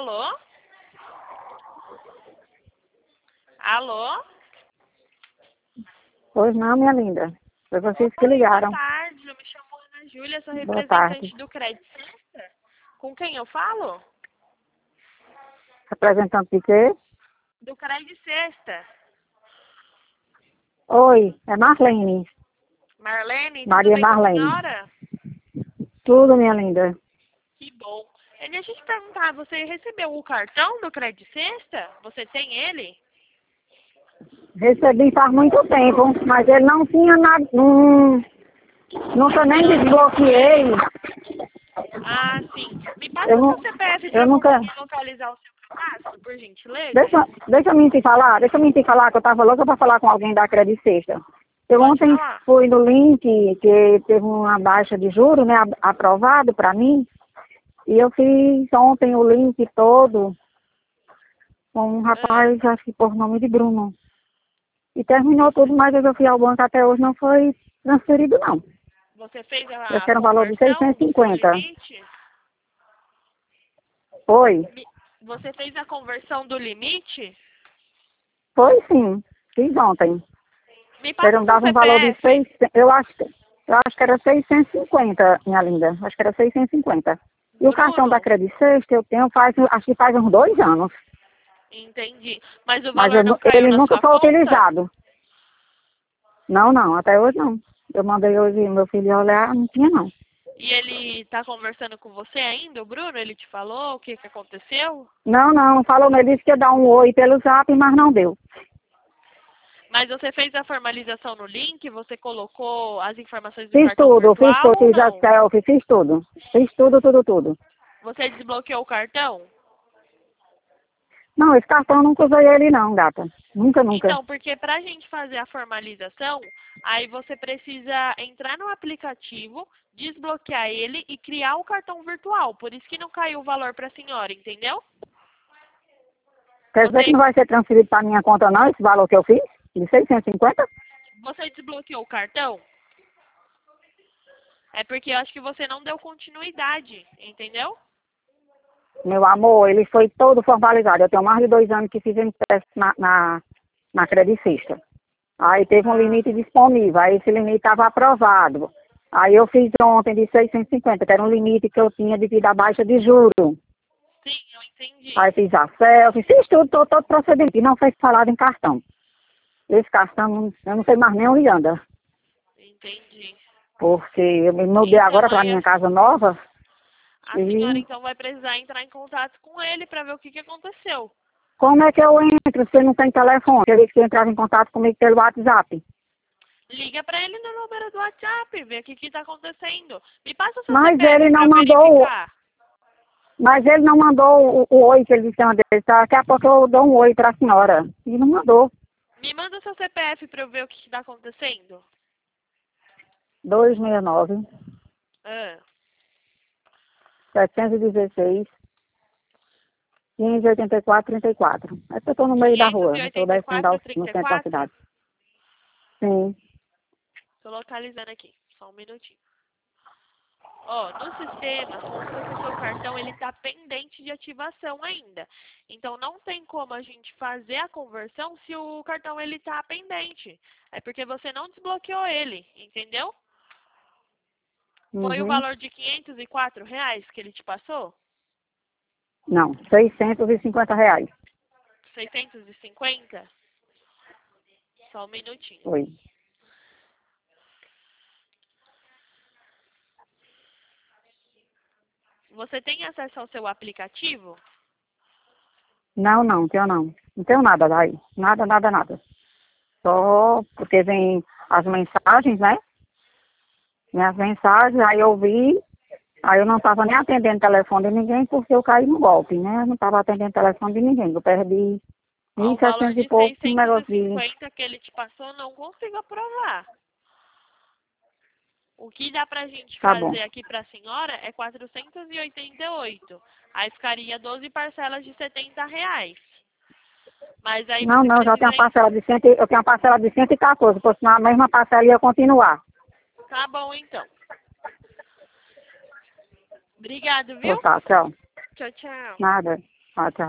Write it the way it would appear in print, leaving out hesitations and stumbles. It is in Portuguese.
Alô? Alô? Pois não, minha linda. Foi vocês que ligaram. Boa tarde, eu me chamo Ana Júlia, sou Boa tarde. representante do Crédito Sexta. Com quem eu falo? Representante de quê? Do Crédito Sexta. Oi, é Marlene. Marlene, tudo Maria bem com a Marlene. senhora? Tudo, minha linda. Que bom. Deixa eu te perguntar, você recebeu o cartão do Crédito Sexta? Você tem ele? Recebi faz muito tempo, mas ele não tinha nada. Nunca nem desbloqueei. Ah, sim. Me passa Eu, o não, seu CPF para eu eu nunca. conseguir localizar o seu cadastro, por gentileza? Deixa eu me te falar que eu tava louca para falar com alguém da Credit Sexta. Eu Pode ontem falar. fui no link que teve uma baixa de juros, né, aprovado para mim, e eu fiz ontem o link todo com um Ah, rapaz, acho que por nome de Bruno. E terminou tudo, mas eu fui ao banco até hoje não foi transferido, não. você fez Eu a quero um valor de conversão do seu 650. limite? Foi? Você fez a conversão do limite? Foi sim. Fiz ontem. Me passa o seu Dava um valor de CPF. 6, eu acho que era 650, minha linda. Acho que era 650. E o cartão da Bruno, Credit Sexta eu tenho acho que faz uns 2 anos. entendi. Mas o Mas valor não caiu ele na nunca sua foi conta? utilizado. Não, não, até hoje não. Eu mandei hoje meu filho olhar, não tinha não. E ele tá conversando com você ainda, o Bruno? Ele te falou o que que aconteceu? Não, não, falou, ele disse que ia dar um oi pelo zap, mas não deu. Mas você fez a formalização no link? Você colocou as informações do Fiz cartão tudo, virtual ou fiz a não? selfie, fiz tudo. Fiz tudo, tudo, tudo. Você desbloqueou o cartão? Não, esse cartão eu nunca usei ele não, gata. Nunca, nunca. Então, porque para a gente fazer a formalização, aí você precisa entrar no aplicativo, desbloquear ele e criar o cartão virtual. Por isso que não caiu o valor para a senhora, entendeu? Quer dizer que Você, não vai ser transferido para minha conta não, esse valor que eu fiz? De 650? você desbloqueou o cartão? É porque eu acho que você não deu continuidade, entendeu? Meu amor, ele foi todo formalizado. Eu tenho mais de 2 anos que fiz teste na Credit Sexta. Aí teve um Ah, limite disponível, aí esse limite estava aprovado. Aí eu fiz ontem de 650, que era um limite que eu tinha devido à baixa de juros. sim, eu entendi. Aí fiz a selfie, fiz tudo, todo procedimento. E não foi falado em cartão. Esse cartão, eu não sei mais nem onde anda. Entendi. Porque eu me mudei Então, agora para aí minha casa nova a senhora e então vai precisar entrar em contato com ele para ver o que que aconteceu. como é que eu entro se não tem telefone? Ele disse que entrava em contato comigo pelo WhatsApp. Liga para ele no número do WhatsApp, vê o que que tá acontecendo. Me passa o seu Mas ele CPF não para mandou, verificar. mas ele não mandou o oi que ele disse antes. Daqui a pouco eu dou um oi para a senhora. E não mandou. Me manda o seu CPF para eu ver o que que tá acontecendo. 269 Ah, 716 584 34. É que eu estou no meio da rua, eu estou descendo no centro da 584-34? cidade. Sim. Tô localizando aqui, só um minutinho. Ó, no sistema, consta que o seu cartão ele tá pendente de ativação ainda. Então não tem como a gente fazer a conversão se o cartão ele tá pendente. É porque você não desbloqueou ele, entendeu? Foi o Uhum. valor de R$ 504 que ele te passou? Não, R$ 650. 650? Só um minutinho. Foi. Você tem acesso ao seu aplicativo? Não, não, tenho não. Não tenho nada daí. Nada, nada, nada. Só porque vem as mensagens, né? Minhas mensagens, aí eu vi, aí eu não estava nem atendendo o telefone de ninguém porque eu caí no golpe, né? Eu não estava atendendo o telefone de ninguém. Eu perdi Ó, mil o e valor setecentos e de pouco no negócio de... 650 que ele te passou, não consigo aprovar. O que dá pra gente Tá bom. fazer aqui pra senhora é 488. Aí ficaria 12 parcelas de R$ 70. Mas aí Não, você não, já tenho precisa... uma parcela de eu tenho uma parcela de 114, porque senão a mesma parcela ia continuar. Tá bom, então. Obrigado, Ô, viu? tá, tchau. Tchau, tchau. Nada. Ah, tchau.